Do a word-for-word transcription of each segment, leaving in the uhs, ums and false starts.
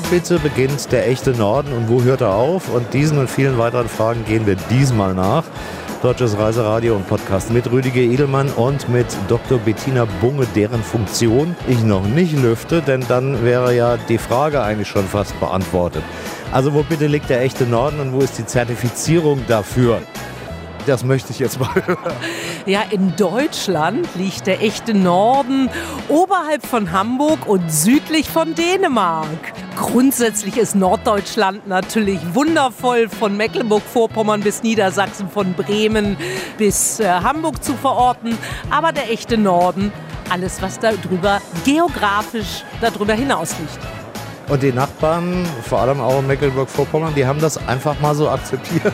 bitte beginnt der echte Norden und wo hört er auf? Und diesen und vielen weiteren Fragen gehen wir diesmal nach. Deutsches Reiseradio und Podcast mit Rüdiger Edelmann und mit Doktor Bettina Bunge, deren Funktion ich noch nicht lüfte, denn dann wäre ja die Frage eigentlich schon fast beantwortet. Also wo bitte liegt der echte Norden und wo ist die Zertifizierung dafür? Das möchte ich jetzt mal hören. Ja, in Deutschland liegt der echte Norden oberhalb von Hamburg und südlich von Dänemark. Grundsätzlich ist Norddeutschland natürlich wundervoll, von Mecklenburg-Vorpommern bis Niedersachsen, von Bremen bis äh, Hamburg zu verorten. Aber der echte Norden, alles was darüber geografisch darüber hinaus liegt. Und die Nachbarn, vor allem auch in Mecklenburg-Vorpommern, die haben das einfach mal so akzeptiert.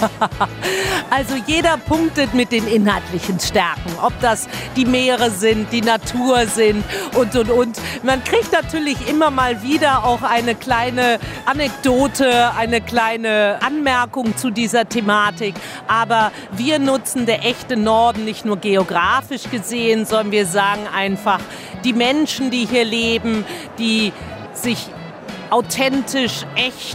Also jeder punktet mit den inhaltlichen Stärken, ob das die Meere sind, die Natur sind und, und, und. Man kriegt natürlich immer mal wieder auch eine kleine Anekdote, eine kleine Anmerkung zu dieser Thematik. Aber wir nutzen der echte Norden nicht nur geografisch gesehen, sondern wir sagen einfach, die Menschen, die hier leben, die sich authentisch, echt,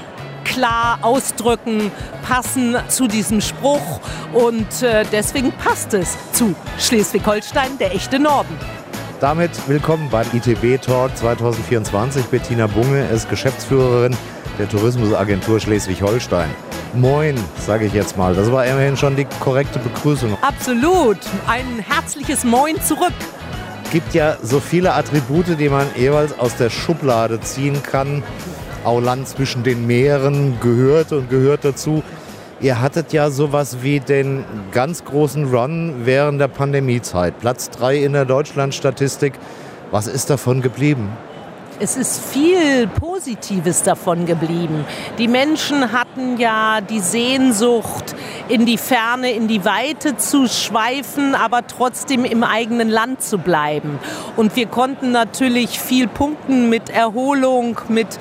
klar ausdrücken, passen zu diesem Spruch und äh, deswegen passt es zu Schleswig-Holstein, der echte Norden. Damit willkommen beim I T B-Talk zwanzig vierundzwanzig. Bettina Bunge ist Geschäftsführerin der Tourismusagentur Schleswig-Holstein. Moin, sage ich jetzt mal. Das war immerhin schon die korrekte Begrüßung. Absolut. Ein herzliches Moin zurück. Es gibt ja so viele Attribute, die man jeweils aus der Schublade ziehen kann. Auch Land zwischen den Meeren gehört und gehört dazu. Ihr hattet ja sowas wie den ganz großen Run während der Pandemiezeit. Platz drei in der Deutschlandstatistik. Was ist davon geblieben? Es ist viel Positives davon geblieben. Die Menschen hatten ja die Sehnsucht, in die Ferne, in die Weite zu schweifen, aber trotzdem im eigenen Land zu bleiben. Und wir konnten natürlich viel punkten mit Erholung, mit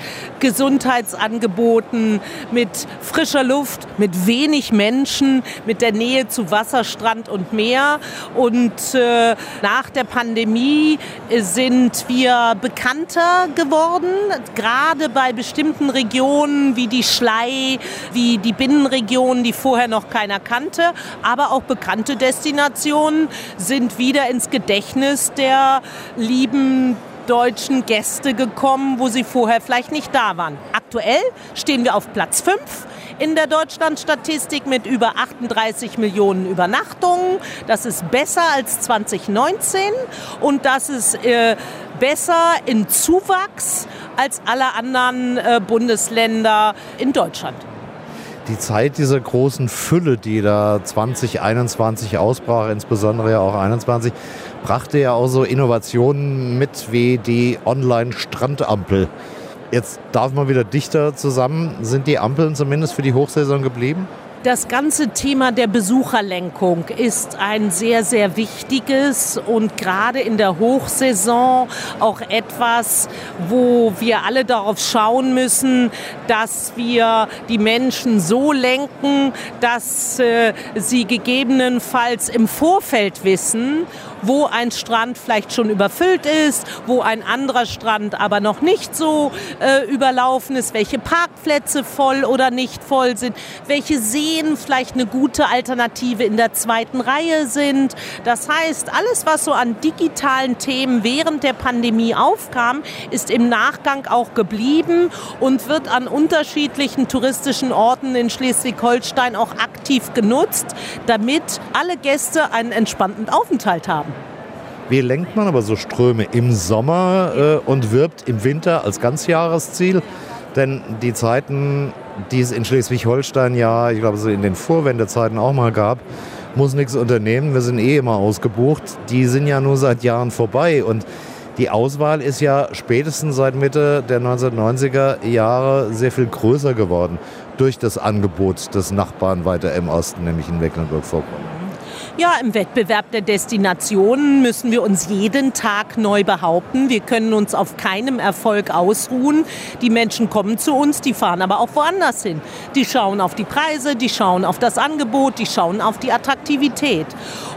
Gesundheitsangeboten, mit frischer Luft, mit wenig Menschen, mit der Nähe zu Wasser, Strand und Meer. Und äh, nach der Pandemie sind wir bekannter geworden, gerade bei bestimmten Regionen wie die Schlei, wie die Binnenregionen, die vorher noch keiner kannte, aber auch bekannte Destinationen sind wieder ins Gedächtnis der lieben deutschen Gäste gekommen, wo sie vorher vielleicht nicht da waren. Aktuell stehen wir auf Platz fünf in der Deutschlandstatistik mit über achtunddreißig Millionen Übernachtungen. Das ist besser als zwanzig neunzehn und das ist äh, besser in Zuwachs als alle anderen äh, Bundesländer in Deutschland. Die Zeit dieser großen Fülle, die da zwanzig einundzwanzig ausbrach, insbesondere ja auch einundzwanzig, brachte ja auch so Innovationen mit wie die Online-Strandampel. Jetzt darf man wieder dichter zusammen. Sind die Ampeln zumindest für die Hochsaison geblieben? Das ganze Thema der Besucherlenkung ist ein sehr, sehr wichtiges und gerade in der Hochsaison auch etwas, wo wir alle darauf schauen müssen, dass wir die Menschen so lenken, dass äh, sie gegebenenfalls im Vorfeld wissen, wo ein Strand vielleicht schon überfüllt ist, wo ein anderer Strand aber noch nicht so äh, überlaufen ist, welche Parkplätze voll oder nicht voll sind, welche Seen vielleicht eine gute Alternative in der zweiten Reihe sind. Das heißt, alles, was so an digitalen Themen während der Pandemie aufkam, ist im Nachgang auch geblieben und wird an unterschiedlichen touristischen Orten in Schleswig-Holstein auch aktiv genutzt, damit alle Gäste einen entspannten Aufenthalt haben. Wie lenkt man aber so Ströme im Sommer äh, und wirbt im Winter als Ganzjahresziel? Denn die Zeiten, die es in Schleswig-Holstein ja, ich glaube, so in den Vorwendezeiten auch mal gab, muss nichts unternehmen, wir sind eh immer ausgebucht, die sind ja nur seit Jahren vorbei. Und die Auswahl ist ja spätestens seit Mitte der neunzehnhundertneunziger Jahre sehr viel größer geworden durch das Angebot des Nachbarn weiter im Osten, nämlich in Mecklenburg-Vorpommern. Ja, im Wettbewerb der Destinationen müssen wir uns jeden Tag neu behaupten. Wir können uns auf keinem Erfolg ausruhen. Die Menschen kommen zu uns, die fahren aber auch woanders hin. Die schauen auf die Preise, die schauen auf das Angebot, die schauen auf die Attraktivität.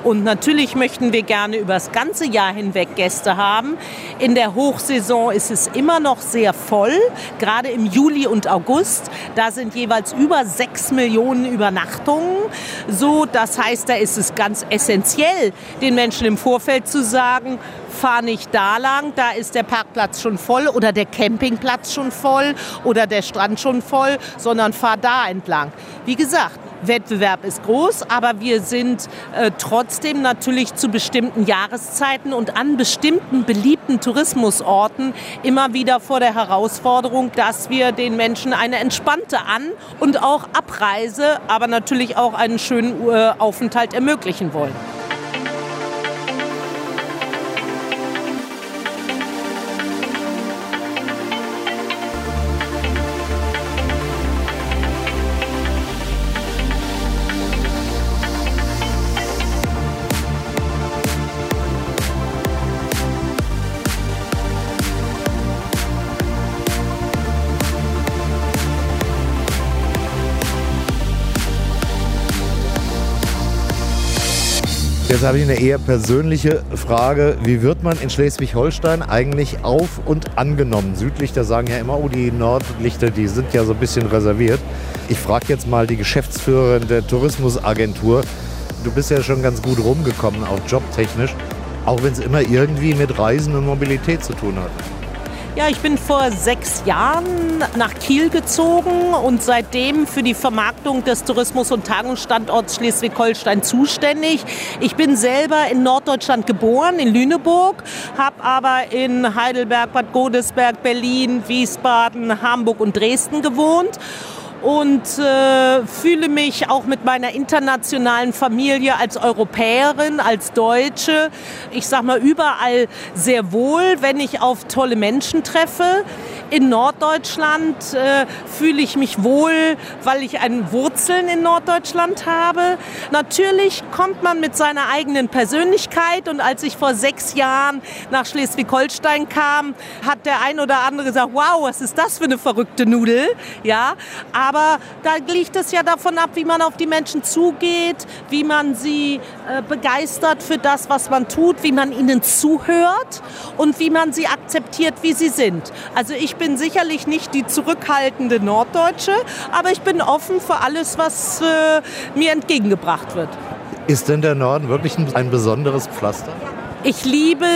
Und natürlich möchten wir gerne über das ganze Jahr hinweg Gäste haben. In der Hochsaison ist es immer noch sehr voll, gerade im Juli und August. Da sind jeweils über sechs Millionen Übernachtungen. So, das heißt, da ist es ganz essentiell, den Menschen im Vorfeld zu sagen, fahr nicht da lang, da ist der Parkplatz schon voll oder der Campingplatz schon voll oder der Strand schon voll, sondern fahr da entlang. Wie gesagt, Wettbewerb ist groß, aber wir sind äh, trotzdem natürlich zu bestimmten Jahreszeiten und an bestimmten beliebten Tourismusorten immer wieder vor der Herausforderung, dass wir den Menschen eine entspannte An- und auch Abreise, aber natürlich auch einen schönen äh, Aufenthalt ermöglichen wollen. Jetzt habe ich eine eher persönliche Frage. Wie wird man in Schleswig-Holstein eigentlich auf- und angenommen? Südlichter sagen ja immer, oh, die Nordlichter, die sind ja so ein bisschen reserviert. Ich frage jetzt mal die Geschäftsführerin der Tourismusagentur. Du bist ja schon ganz gut rumgekommen, auch jobtechnisch, auch wenn es immer irgendwie mit Reisen und Mobilität zu tun hat. Ja, ich bin vor sechs Jahren nach Kiel gezogen und seitdem für die Vermarktung des Tourismus- und Tagungsstandorts Schleswig-Holstein zuständig. Ich bin selber in Norddeutschland geboren, in Lüneburg, habe aber in Heidelberg, Bad Godesberg, Berlin, Wiesbaden, Hamburg und Dresden gewohnt. Und äh, fühle mich auch mit meiner internationalen Familie als Europäerin, als Deutsche, ich sag mal überall sehr wohl, wenn ich auf tolle Menschen treffe. In Norddeutschland äh, fühle ich mich wohl, weil ich eine Wurzeln in Norddeutschland habe. Natürlich kommt man mit seiner eigenen Persönlichkeit und als ich vor sechs Jahren nach Schleswig-Holstein kam, hat der ein oder andere gesagt, wow, was ist das für eine verrückte Nudel? Ja, aber da liegt es ja davon ab, wie man auf die Menschen zugeht, wie man sie äh, begeistert für das, was man tut, wie man ihnen zuhört und wie man sie akzeptiert, wie sie sind. Also ich bin sicherlich nicht die zurückhaltende Norddeutsche, aber ich bin offen für alles, was äh, mir entgegengebracht wird. Ist denn der Norden wirklich ein besonderes Pflaster? Ich liebe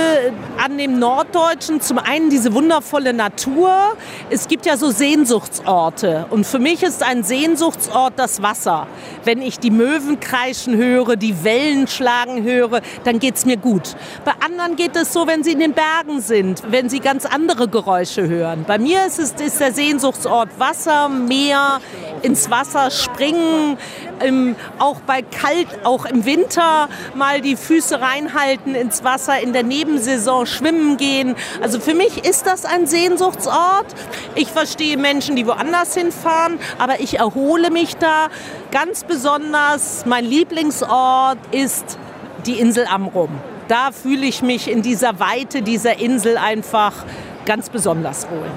an dem Norddeutschen zum einen diese wundervolle Natur. Es gibt ja so Sehnsuchtsorte. Und für mich ist ein Sehnsuchtsort das Wasser. Wenn ich die Möwen kreischen höre, die Wellen schlagen höre, dann geht es mir gut. Bei anderen geht es so, wenn sie in den Bergen sind, wenn sie ganz andere Geräusche hören. Bei mir ist es ist der Sehnsuchtsort Wasser, Meer, ins Wasser springen, im, auch bei kalt, auch im Winter mal die Füße reinhalten ins Wasser, in der Nebensaison schwimmen gehen. Also für mich ist das ein Sehnsuchtsort. Ich verstehe Menschen, die woanders hinfahren, aber ich erhole mich da. Ganz besonders mein Lieblingsort ist die Insel Amrum. Da fühle ich mich in dieser Weite dieser Insel einfach ganz besonders wohl.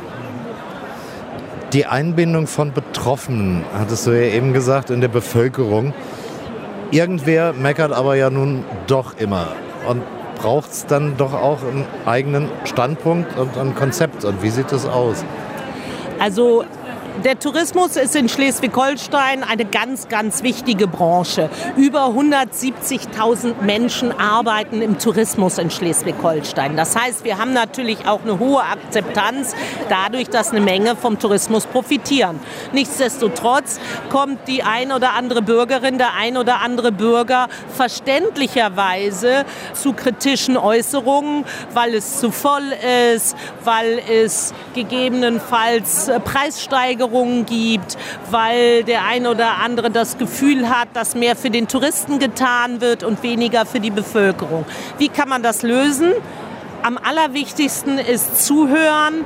Die Einbindung von Betroffenen, hattest du ja eben gesagt, in der Bevölkerung. Irgendwer meckert aber ja nun doch immer. Und braucht es dann doch auch einen eigenen Standpunkt und ein Konzept? Und wie sieht das aus? Also der Tourismus ist in Schleswig-Holstein eine ganz, ganz wichtige Branche. Über hundertsiebzigtausend Menschen arbeiten im Tourismus in Schleswig-Holstein. Das heißt, wir haben natürlich auch eine hohe Akzeptanz dadurch, dass eine Menge vom Tourismus profitieren. Nichtsdestotrotz kommt die ein oder andere Bürgerin, der ein oder andere Bürger verständlicherweise zu kritischen Äußerungen, weil es zu voll ist, weil es gegebenenfalls Preissteigerungen gibt, weil der ein oder andere das Gefühl hat, dass mehr für den Touristen getan wird und weniger für die Bevölkerung. Wie kann man das lösen? Am allerwichtigsten ist zuhören,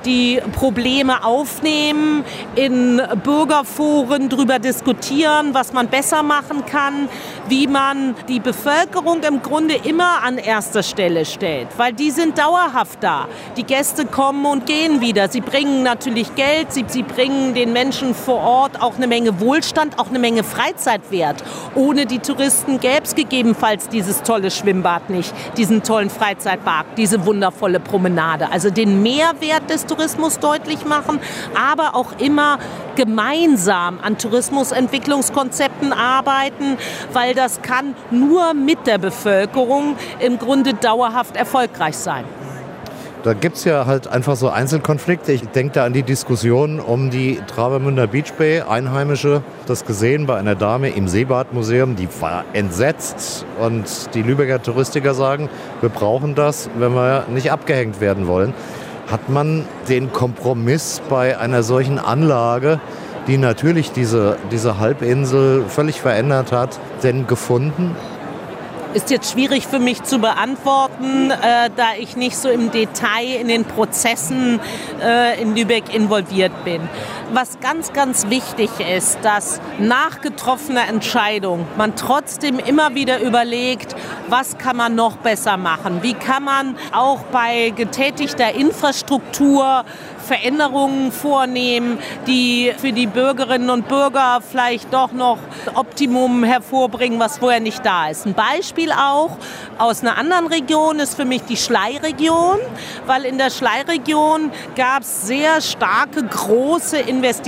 die Probleme aufnehmen, in Bürgerforen darüber diskutieren, was man besser machen kann, wie man die Bevölkerung im Grunde immer an erster Stelle stellt, weil die sind dauerhaft da. Die Gäste kommen und gehen wieder. Sie bringen natürlich Geld, sie, sie bringen den Menschen vor Ort auch eine Menge Wohlstand, auch eine Menge Freizeitwert. Ohne die Touristen gäbe es gegebenenfalls dieses tolle Schwimmbad nicht, diesen tollen Freizeitpark, diese wundervolle Promenade. Also den Mehrwert des Tourismus deutlich machen, aber auch immer gemeinsam an Tourismusentwicklungskonzepten arbeiten, weil das kann nur mit der Bevölkerung im Grunde dauerhaft erfolgreich sein. Da gibt es ja halt einfach so Einzelkonflikte. Ich denke da an die Diskussion um die Travemünder Beach Bay. Einheimische, das gesehen bei einer Dame im Seebadmuseum, die war entsetzt. Und die Lübecker Touristiker sagen, wir brauchen das, wenn wir nicht abgehängt werden wollen. Hat man den Kompromiss bei einer solchen Anlage, die natürlich diese, diese Halbinsel völlig verändert hat, denn gefunden? Ist jetzt schwierig für mich zu beantworten, äh, da ich nicht so im Detail in den Prozessen äh, in Lübeck involviert bin. Was ganz, ganz wichtig ist, dass nach getroffener Entscheidung man trotzdem immer wieder überlegt, was kann man noch besser machen? Wie kann man auch bei getätigter Infrastruktur Veränderungen vornehmen, die für die Bürgerinnen und Bürger vielleicht doch noch Optimum hervorbringen, was vorher nicht da ist. Ein Beispiel auch aus einer anderen Region ist für mich die Schlei-Region, weil in der Schlei-Region gab es sehr starke, große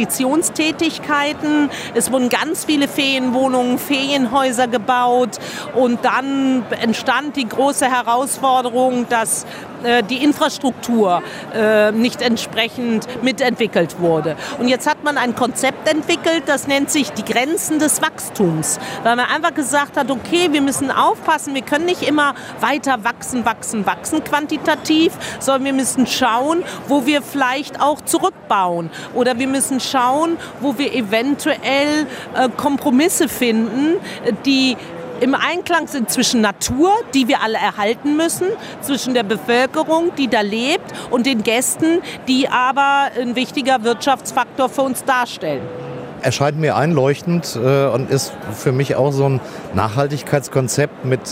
Investitionstätigkeiten. Es wurden ganz viele Ferienwohnungen, Ferienhäuser gebaut und dann entstand die große Herausforderung, dass äh, die Infrastruktur äh, nicht entsprechend mitentwickelt wurde. Und jetzt hat man ein Konzept entwickelt, das nennt sich die Grenzen des Wachstums. Weil man einfach gesagt hat, okay, wir müssen aufpassen, wir können nicht immer weiter wachsen, wachsen, wachsen quantitativ, sondern wir müssen schauen, wo wir vielleicht auch zurückbauen. Oder wir müssen schauen, wo wir eventuell äh, Kompromisse finden, die im Einklang sind zwischen Natur, die wir alle erhalten müssen, zwischen der Bevölkerung, die da lebt, und den Gästen, die aber ein wichtiger Wirtschaftsfaktor für uns darstellen. Erscheint mir einleuchtend äh, und ist für mich auch so ein Nachhaltigkeitskonzept mit,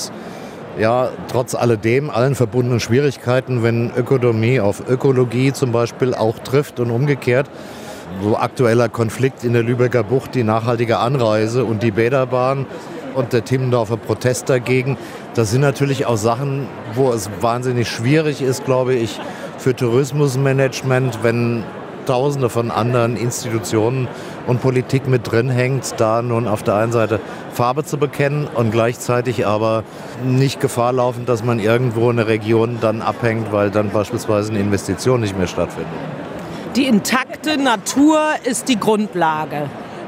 ja, trotz alledem, allen verbundenen Schwierigkeiten, wenn Ökonomie auf Ökologie zum Beispiel auch trifft und umgekehrt. So aktueller Konflikt in der Lübecker Bucht, die nachhaltige Anreise und die Bäderbahn und der Timmendorfer Protest dagegen. Das sind natürlich auch Sachen, wo es wahnsinnig schwierig ist, glaube ich, für Tourismusmanagement, wenn Tausende von anderen Institutionen und Politik mit drin hängt, da nun auf der einen Seite Farbe zu bekennen und gleichzeitig aber nicht Gefahr laufen, dass man irgendwo eine Region dann abhängt, weil dann beispielsweise eine Investition nicht mehr stattfindet. Die intakte Natur ist die Grundlage.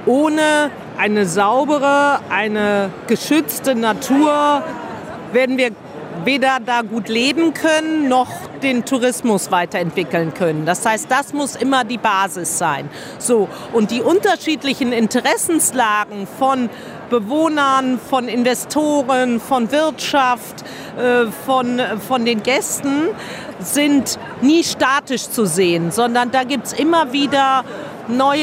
Ohne eine saubere, eine geschützte Natur werden wir weder da gut leben können, noch den Tourismus weiterentwickeln können. Das heißt, das muss immer die Basis sein. So, und die unterschiedlichen Interessenslagen von Bewohnern, von Investoren, von Wirtschaft, äh, von, von den Gästen sind nie statisch zu sehen, sondern da gibt es immer wieder neue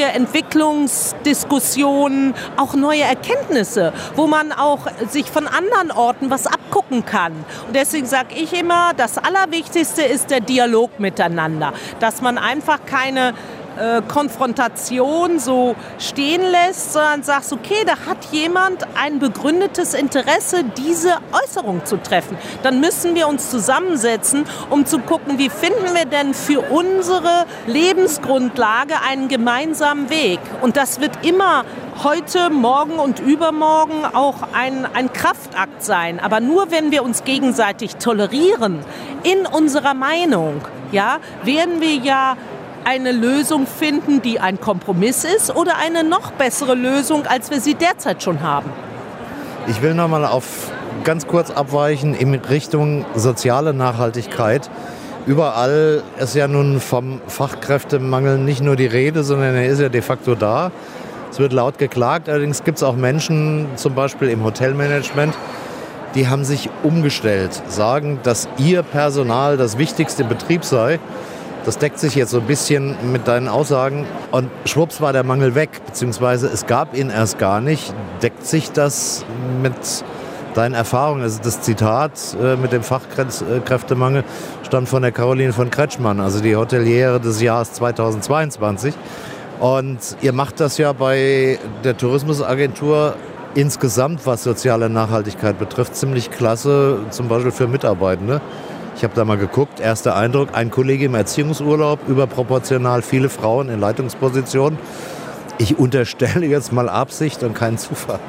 Entwicklungsdiskussionen, auch neue Erkenntnisse, wo man auch sich von anderen Orten was abgucken kann. Und deswegen sage ich immer, das Allerwichtigste ist der Dialog miteinander, dass man einfach keine äh, Konfrontation so stehen lässt, sondern sagt, okay, da hat jemand ein begründetes Interesse, diese Äußerung zu treffen. Dann müssen wir uns zusammensetzen, um zu gucken, wie finden wir denn für unsere Lebensgrundlage einen gemeinsamen Weg. Und das wird immer heute, morgen und übermorgen auch ein, ein Kraftakt sein. Aber nur wenn wir uns gegenseitig tolerieren in unserer Meinung, ja, werden wir ja eine Lösung finden, die ein Kompromiss ist oder eine noch bessere Lösung, als wir sie derzeit schon haben. Ich will noch mal auf ganz kurz abweichen in Richtung soziale Nachhaltigkeit. Überall ist ja nun vom Fachkräftemangel nicht nur die Rede, sondern er ist ja de facto da. Es wird laut geklagt, allerdings gibt es auch Menschen, zum Beispiel im Hotelmanagement, die haben sich umgestellt, sagen, dass ihr Personal das wichtigste im Betrieb sei. Das deckt sich jetzt so ein bisschen mit deinen Aussagen. Und schwupps war der Mangel weg, beziehungsweise es gab ihn erst gar nicht. Deckt sich das mit deinen Erfahrungen? Also das Zitat äh, mit dem Fachkräftemangel stammt von der Caroline von Kretschmann, also die Hoteliere des Jahres zweitausendzweiundzwanzig. Und ihr macht das ja bei der Tourismusagentur insgesamt, was soziale Nachhaltigkeit betrifft, ziemlich klasse, zum Beispiel für Mitarbeitende. Ich habe da mal geguckt, erster Eindruck, ein Kollege im Erziehungsurlaub, überproportional viele Frauen in Leitungspositionen. Ich unterstelle jetzt mal Absicht und keinen Zufall.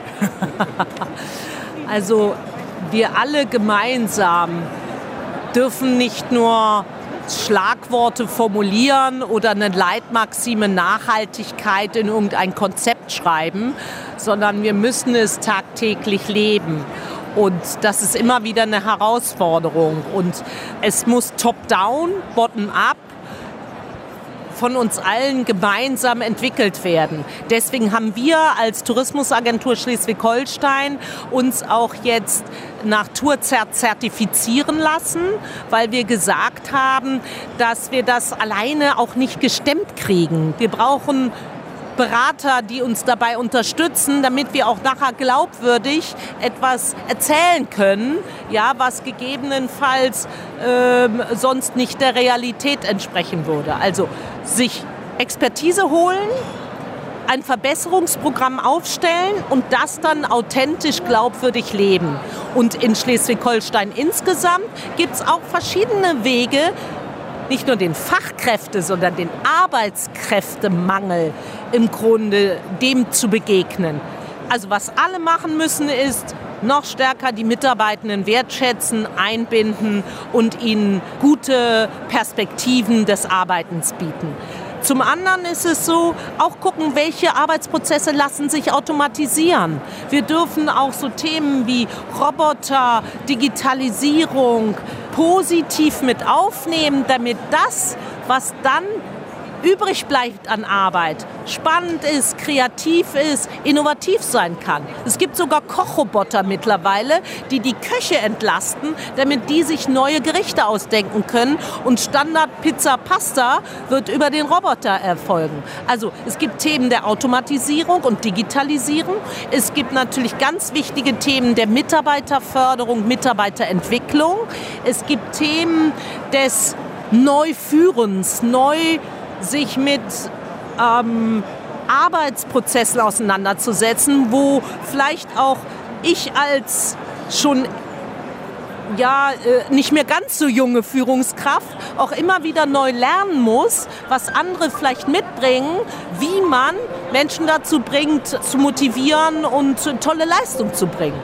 Also wir alle gemeinsam dürfen nicht nur Schlagworte formulieren oder eine Leitmaxime Nachhaltigkeit in irgendein Konzept schreiben, sondern wir müssen es tagtäglich leben. Und das ist immer wieder eine Herausforderung. Und es muss top-down, bottom-up von uns allen gemeinsam entwickelt werden. Deswegen haben wir als Tourismusagentur Schleswig-Holstein uns auch jetzt nach Tourzert zertifizieren lassen, weil wir gesagt haben, dass wir das alleine auch nicht gestemmt kriegen. Wir brauchen Berater, die uns dabei unterstützen, damit wir auch nachher glaubwürdig etwas erzählen können, ja, was gegebenenfalls ähm, sonst nicht der Realität entsprechen würde. Also sich Expertise holen, ein Verbesserungsprogramm aufstellen und das dann authentisch glaubwürdig leben. Und in Schleswig-Holstein insgesamt gibt es auch verschiedene Wege, nicht nur den Fachkräfte, sondern den Arbeitskräftemangel im Grunde dem zu begegnen. Also was alle machen müssen, ist noch stärker die Mitarbeitenden wertschätzen, einbinden und ihnen gute Perspektiven des Arbeitens bieten. Zum anderen ist es so, auch gucken, welche Arbeitsprozesse lassen sich automatisieren. Wir dürfen auch so Themen wie Roboter, Digitalisierung positiv mit aufnehmen, damit das, was dann übrig bleibt an Arbeit, spannend ist, kreativ ist, innovativ sein kann. Es gibt sogar Kochroboter mittlerweile, die die Köche entlasten, damit die sich neue Gerichte ausdenken können und Standard Pizza Pasta wird über den Roboter erfolgen. Also es gibt Themen der Automatisierung und Digitalisierung. Es gibt natürlich ganz wichtige Themen der Mitarbeiterförderung, Mitarbeiterentwicklung. Es gibt Themen des Neuführens, neu sich mit ähm, Arbeitsprozessen auseinanderzusetzen, wo vielleicht auch ich als schon ja, äh, nicht mehr ganz so junge Führungskraft auch immer wieder neu lernen muss, was andere vielleicht mitbringen, wie man Menschen dazu bringt, zu motivieren und tolle Leistung zu bringen.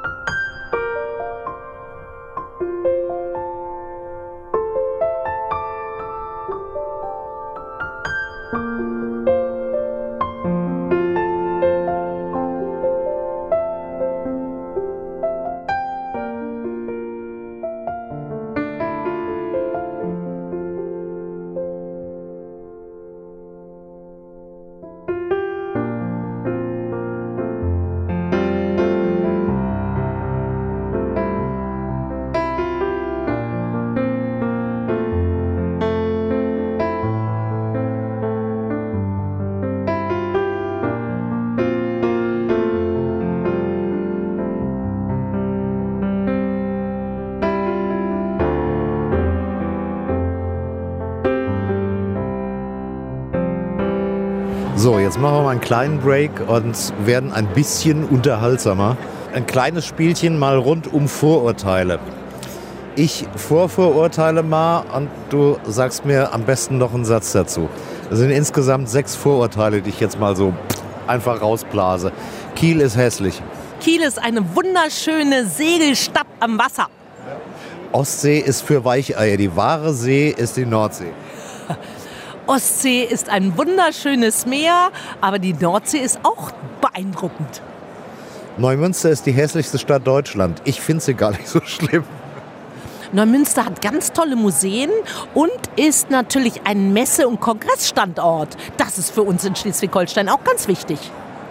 So, jetzt machen wir mal einen kleinen Break und werden ein bisschen unterhaltsamer. Ein kleines Spielchen mal rund um Vorurteile. Ich vorverurteile mal und du sagst mir am besten noch einen Satz dazu. Das sind insgesamt sechs Vorurteile, die ich jetzt mal so einfach rausblase. Kiel ist hässlich. Kiel ist eine wunderschöne Segelstadt am Wasser. Ostsee ist für Weicheier. Die wahre See ist die Nordsee. Ostsee ist ein wunderschönes Meer, aber die Nordsee ist auch beeindruckend. Neumünster ist die hässlichste Stadt Deutschlands. Ich finde sie gar nicht so schlimm. Neumünster hat ganz tolle Museen und ist natürlich ein Messe- und Kongressstandort. Das ist für uns in Schleswig-Holstein auch ganz wichtig.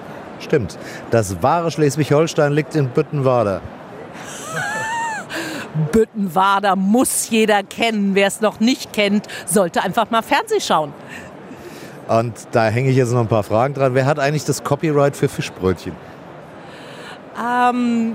Stimmt. Das wahre Schleswig-Holstein liegt in Büttenwader. Büttenwader muss jeder kennen. Wer es noch nicht kennt, sollte einfach mal Fernsehen schauen. Und da hänge ich jetzt noch ein paar Fragen dran. Wer hat eigentlich das Copyright für Fischbrötchen? Ähm,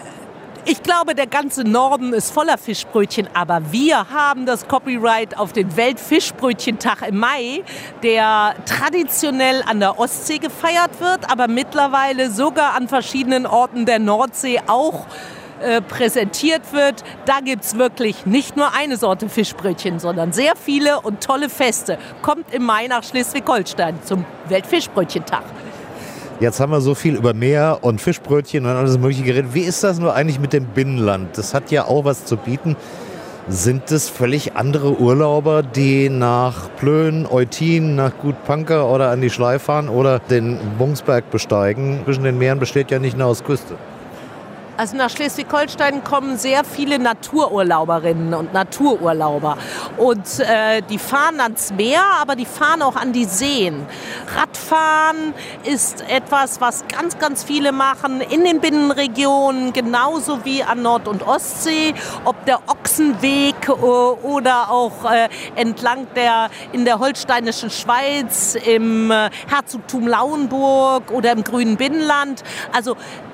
ich glaube, der ganze Norden ist voller Fischbrötchen, aber wir haben das Copyright auf den Weltfischbrötchentag im Mai, der traditionell an der Ostsee gefeiert wird, aber mittlerweile sogar an verschiedenen Orten der Nordsee auch äh, präsentiert wird. Da gibt es wirklich nicht nur eine Sorte Fischbrötchen, sondern sehr viele und tolle Feste. Kommt im Mai nach Schleswig-Holstein zum Weltfischbrötchentag. Jetzt haben wir so viel über Meer und Fischbrötchen und alles Mögliche geredet. Wie ist das nur eigentlich mit dem Binnenland? Das hat ja auch was zu bieten. Sind das völlig andere Urlauber, die nach Plön, Eutin, nach Gut Pankow oder an die Schlei fahren oder den Bungsberg besteigen? Zwischen den Meeren besteht ja nicht nur aus Küste. Also nach Schleswig-Holstein kommen sehr viele Natururlauberinnen und Natururlauber. Und äh, die fahren ans Meer, aber die fahren auch an die Seen. Radfahren ist etwas, was ganz, ganz viele machen in den Binnenregionen, genauso wie an Nord- und Ostsee. Ob der Ochsenweg äh, oder auch äh, entlang der, in der holsteinischen Schweiz, im äh, Herzogtum Lauenburg oder im grünen Binnenland. Also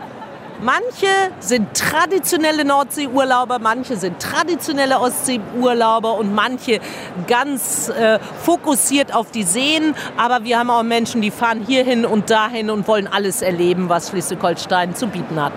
manche sind traditionelle Nordseeurlauber, manche sind traditionelle Ostseeurlauber und manche ganz äh, fokussiert auf die Seen. Aber wir haben auch Menschen, die fahren hierhin und dahin und wollen alles erleben, was Schleswig-Holstein zu bieten hat.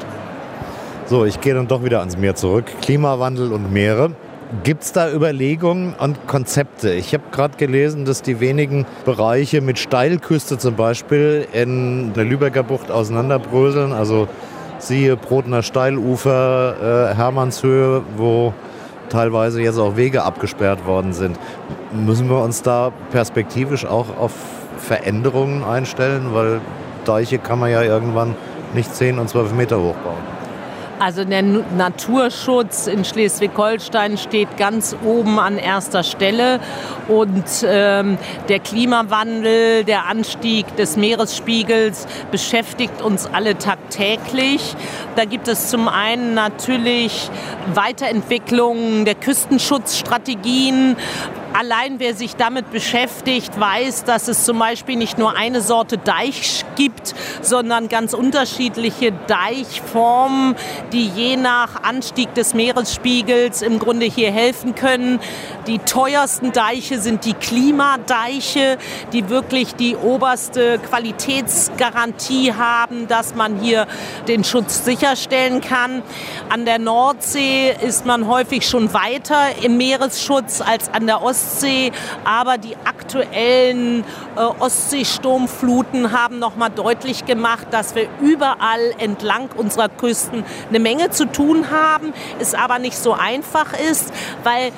So, ich gehe dann doch wieder ans Meer zurück. Klimawandel und Meere. Gibt es da Überlegungen und Konzepte? Ich habe gerade gelesen, dass die wenigen Bereiche mit Steilküste zum Beispiel in der Lübecker Bucht auseinanderbröseln, also siehe Brotner Steilufer, äh, Hermannshöhe, wo teilweise jetzt auch Wege abgesperrt worden sind. Müssen wir uns da perspektivisch auch auf Veränderungen einstellen? Weil Deiche kann man ja irgendwann nicht zehn und zwölf Meter hoch bauen. Also der Naturschutz in Schleswig-Holstein steht ganz oben an erster Stelle und ähm, der Klimawandel, der Anstieg des Meeresspiegels beschäftigt uns alle tagtäglich. Da gibt es zum einen natürlich Weiterentwicklungen der Küstenschutzstrategien. Allein wer sich damit beschäftigt, weiß, dass es zum Beispiel nicht nur eine Sorte Deich gibt, sondern ganz unterschiedliche Deichformen, die je nach Anstieg des Meeresspiegels im Grunde hier helfen können. Die teuersten Deiche sind die Klimadeiche, die wirklich die oberste Qualitätsgarantie haben, dass man hier den Schutz sicherstellen kann. An der Nordsee ist man häufig schon weiter im Meeresschutz als an der Ostsee. Aber die aktuellen äh, Ostseesturmfluten haben noch mal deutlich gemacht, dass wir überall entlang unserer Küsten eine Menge zu tun haben, es aber nicht so einfach ist, weil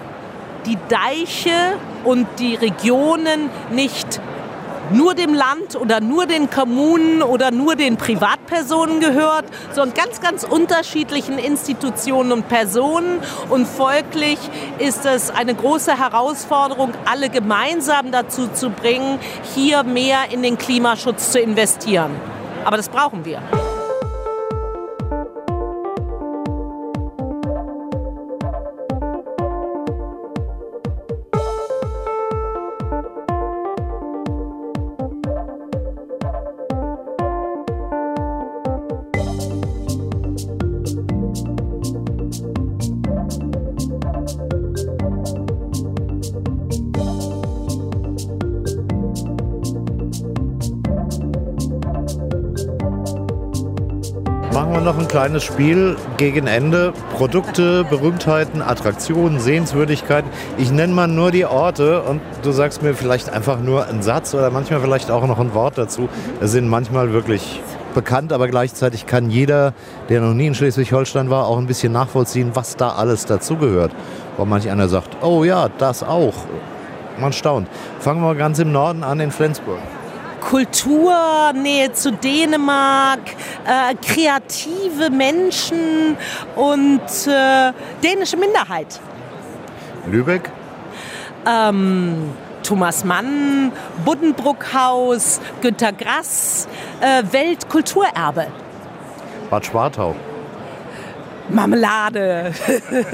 die Deiche und die Regionen nicht nur dem Land oder nur den Kommunen oder nur den Privatpersonen gehört, sondern ganz, ganz unterschiedlichen Institutionen und Personen. Und folglich ist es eine große Herausforderung, alle gemeinsam dazu zu bringen, hier mehr in den Klimaschutz zu investieren. Aber das brauchen wir. Machen wir noch ein kleines Spiel gegen Ende. Produkte, Berühmtheiten, Attraktionen, Sehenswürdigkeiten. Ich nenne mal nur die Orte und du sagst mir vielleicht einfach nur einen Satz oder manchmal vielleicht auch noch ein Wort dazu. Es sind manchmal wirklich bekannt, aber gleichzeitig kann jeder, der noch nie in Schleswig-Holstein war, auch ein bisschen nachvollziehen, was da alles dazugehört. Wo manch einer sagt, oh ja, das auch. Man staunt. Fangen wir ganz im Norden an in Flensburg. Kultur, Nähe zu Dänemark, äh, kreative Menschen und äh, dänische Minderheit. Lübeck? Ähm, Thomas Mann, Buddenbrookhaus, Günter Grass, äh, Weltkulturerbe. Bad Schwartau? Marmelade.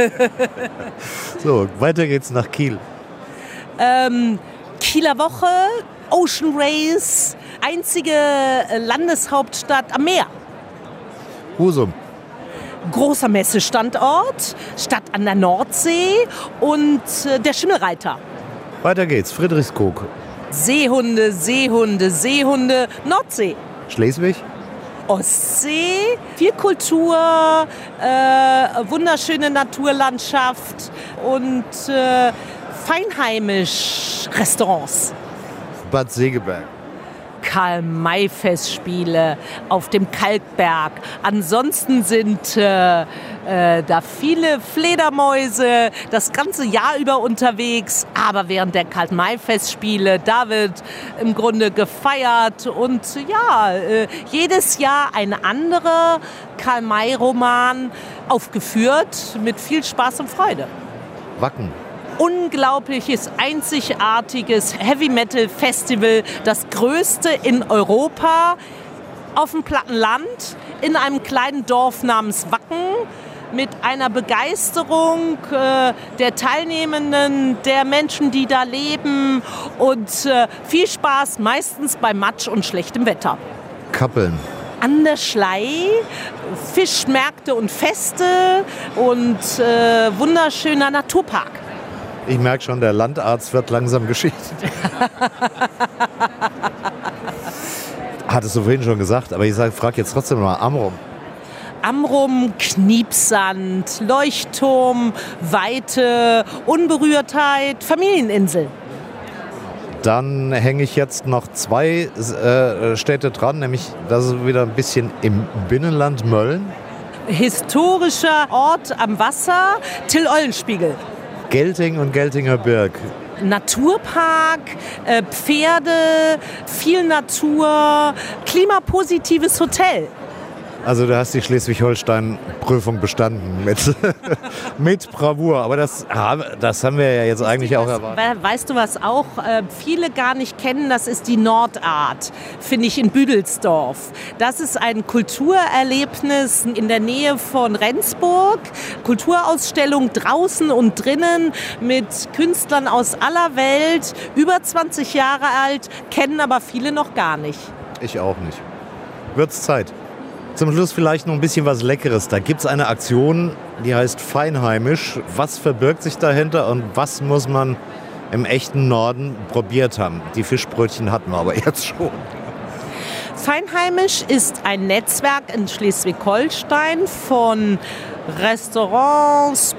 So, weiter geht's nach Kiel. ähm, Kieler Woche, Ocean Race, einzige Landeshauptstadt am Meer. Husum. Großer Messestandort, Stadt an der Nordsee und äh, der Schimmelreiter. Weiter geht's. Friedrichskoog. Seehunde, Seehunde, Seehunde, Nordsee. Schleswig. Ostsee, viel Kultur, äh, wunderschöne Naturlandschaft und äh, feinheimisch Restaurants. Bad Segeberg. Karl-May-Festspiele auf dem Kalkberg. Ansonsten sind äh, äh, da viele Fledermäuse das ganze Jahr über unterwegs. Aber während der Karl-May-Festspiele, da wird im Grunde gefeiert. Und ja, äh, jedes Jahr ein anderer Karl-May-Roman aufgeführt mit viel Spaß und Freude. Wacken. Unglaubliches, einzigartiges Heavy-Metal-Festival, das größte in Europa, auf dem platten Land, in einem kleinen Dorf namens Wacken, mit einer Begeisterung äh, der Teilnehmenden, der Menschen, die da leben und äh, viel Spaß, meistens bei Matsch und schlechtem Wetter. Kappeln. An der Schlei, Fischmärkte und Feste und äh, wunderschöner Naturpark. Ich merke schon, der Landarzt wird langsam Geschichte. Hattest du vorhin schon gesagt, aber ich frage jetzt trotzdem mal Amrum. Amrum, Kniepsand, Leuchtturm, Weite, Unberührtheit, Familieninsel. Dann hänge ich jetzt noch zwei äh, Städte dran, nämlich das ist wieder ein bisschen im Binnenland Mölln. Historischer Ort am Wasser, Till-Eulenspiegel. Gelting und Geltinger Birk. Naturpark, äh, Pferde, viel Natur, klimapositives Hotel. Also du hast die Schleswig-Holstein-Prüfung bestanden mit, mit Bravour. Aber das, das haben wir ja jetzt eigentlich auch erwartet. Weißt du, was auch äh, viele gar nicht kennen? Das ist die Nordart, finde ich, in Büdelsdorf. Das ist ein Kulturerlebnis in der Nähe von Rendsburg. Kulturausstellung draußen und drinnen mit Künstlern aus aller Welt. Über zwanzig Jahre alt, kennen aber viele noch gar nicht. Ich auch nicht. Wird's Zeit. Zum Schluss vielleicht noch ein bisschen was Leckeres. Da gibt es eine Aktion, die heißt Feinheimisch. Was verbirgt sich dahinter und was muss man im echten Norden probiert haben? Die Fischbrötchen hatten wir aber jetzt schon. Feinheimisch ist ein Netzwerk in Schleswig-Holstein von Restaurants,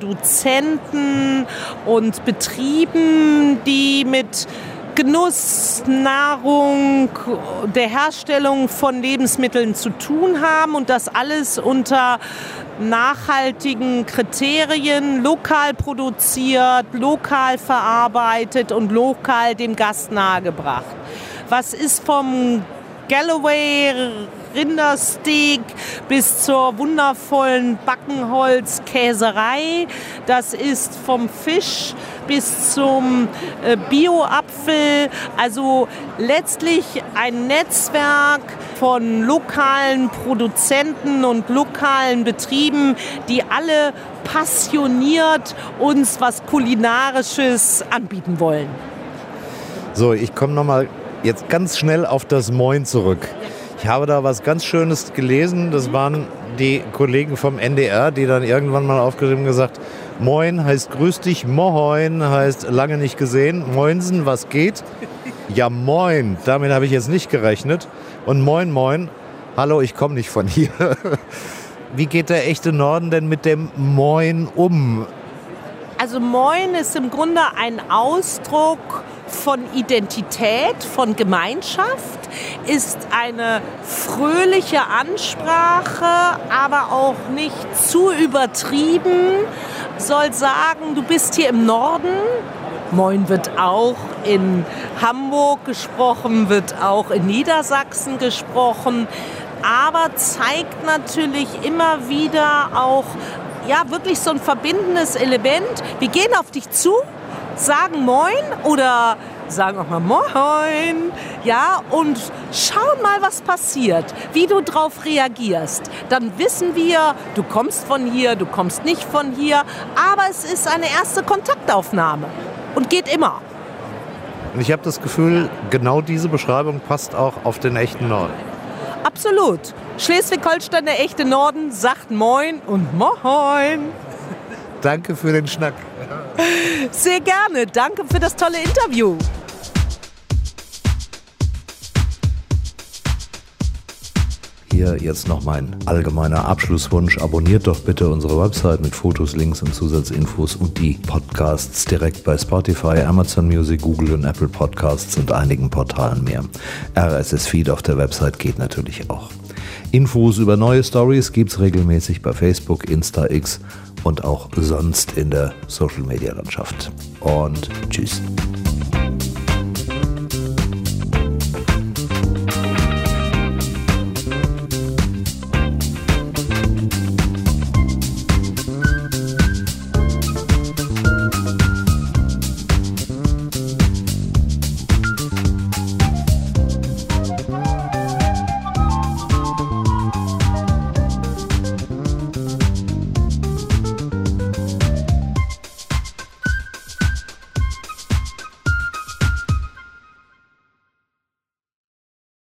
Produzenten und Betrieben, die mit Genuss, Nahrung, der Herstellung von Lebensmitteln zu tun haben und das alles unter nachhaltigen Kriterien, lokal produziert, lokal verarbeitet und lokal dem Gast nahegebracht. Was ist vom Galloway Rindersteak bis zur wundervollen Backenholzkäserei. Das ist vom Fisch bis zum äh, Bio-Apfel. Also letztlich ein Netzwerk von lokalen Produzenten und lokalen Betrieben, die alle passioniert uns was Kulinarisches anbieten wollen. So, ich komme nochmal jetzt ganz schnell auf das Moin zurück. Ich habe da was ganz Schönes gelesen. Das waren die Kollegen vom N D R, die dann irgendwann mal aufgeschrieben und gesagt, Moin heißt grüß dich, Moin heißt lange nicht gesehen, Moinsen, was geht? Ja, Moin, damit habe ich jetzt nicht gerechnet. Und Moin, Moin, hallo, ich komme nicht von hier. Wie geht der echte Norden denn mit dem Moin um? Also Moin ist im Grunde ein Ausdruck von Identität, von Gemeinschaft, ist eine fröhliche Ansprache, aber auch nicht zu übertrieben, soll sagen, du bist hier im Norden. Moin wird auch in Hamburg gesprochen, wird auch in Niedersachsen gesprochen, aber zeigt natürlich immer wieder auch ja, wirklich so ein verbindendes Element. Wir gehen auf dich zu, sagen Moin oder sagen auch mal Moin, ja, und schauen mal, was passiert, wie du drauf reagierst. Dann wissen wir, du kommst von hier, du kommst nicht von hier, aber es ist eine erste Kontaktaufnahme und geht immer. Und ich habe das Gefühl, genau diese Beschreibung passt auch auf den echten Norden. Absolut. Schleswig-Holstein, der echte Norden, sagt Moin und Moin. Danke für den Schnack. Sehr gerne. Danke für das tolle Interview. Hier jetzt noch mein allgemeiner Abschlusswunsch. Abonniert doch bitte unsere Website mit Fotos, Links und Zusatzinfos und die Podcasts direkt bei Spotify, Amazon Music, Google und Apple Podcasts und einigen Portalen mehr. R S S-Feed auf der Website geht natürlich auch. Infos über neue Stories gibt's regelmäßig bei Facebook, Insta, X und auch sonst in der Social-Media-Landschaft. Und tschüss.